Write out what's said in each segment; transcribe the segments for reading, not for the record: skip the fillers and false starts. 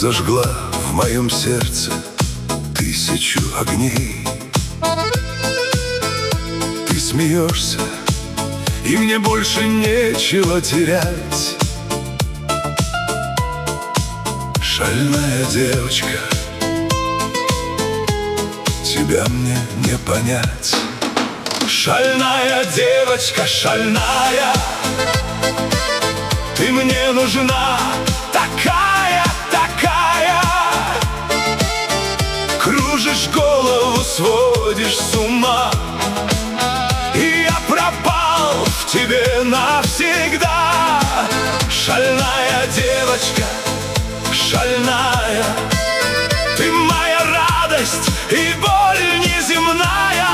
зажгла в моем сердце тысячу огней. Ты смеешься, и мне больше нечего терять. Шальная девочка, тебя мне не понять. Шальная девочка, шальная, ты мне нужна, такая, такая. Кружишь голову, сводишь с ума, и я пропал в тебе навсегда. Шальная девочка, шальная, ты моя радость и боль неземная.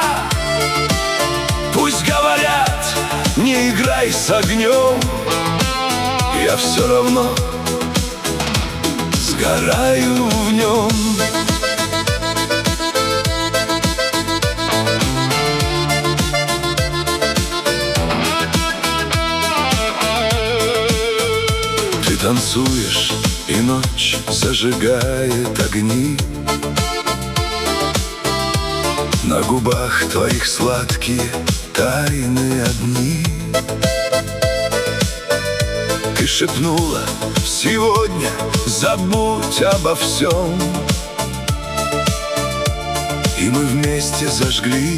Пусть говорят, не играй с огнем, я все равно сгораю в нем. Ты танцуешь, и ночь зажигает огни. На губах твоих сладкие тайные одни. Ты шепнула: сегодня забудь обо всем. И мы вместе зажгли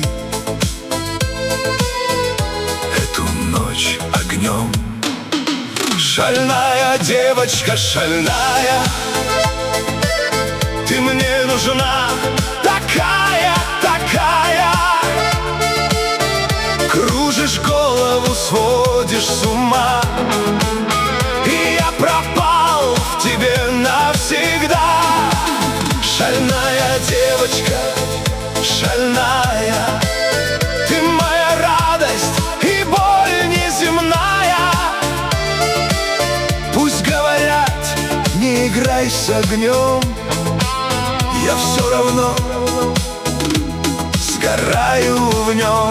эту ночь огнем. Шальная девочка, шальная, ты мне нужна, такая, такая. Кружишь голову, сводишь с ума, и я пропал в тебе навсегда. Шальная девочка, шальная, ты моя радость и боль неземная. Пусть говорят, не играй с огнем, я все равно сгораю в нем.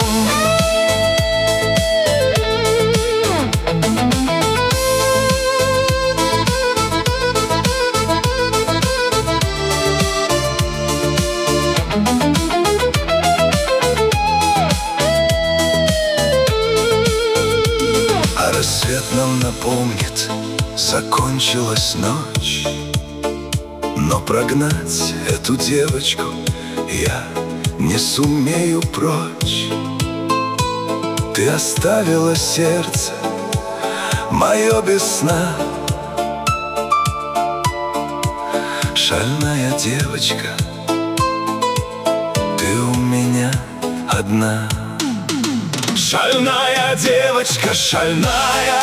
А рассвет нам напомнит, закончилась ночь. Но прогнать эту девочку я не сумею прочь. Ты оставила сердце мое без сна. Шальная девочка, ты у меня одна. Шальная девочка, шальная,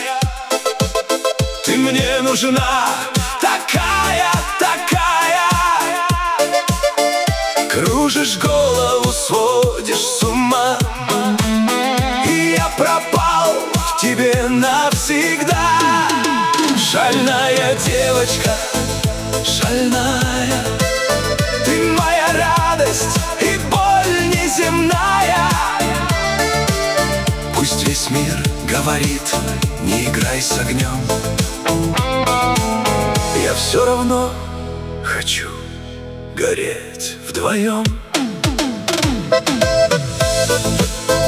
ты мне нужна, такая, такая. Кружишь голову, сводишь с ума, и я пропал в тебе навсегда. Шальная девочка, шальная, ты моя радость и боль неземная. Пусть весь мир говорит, не играй с огнем, я все равно хочу гореть вдвоем.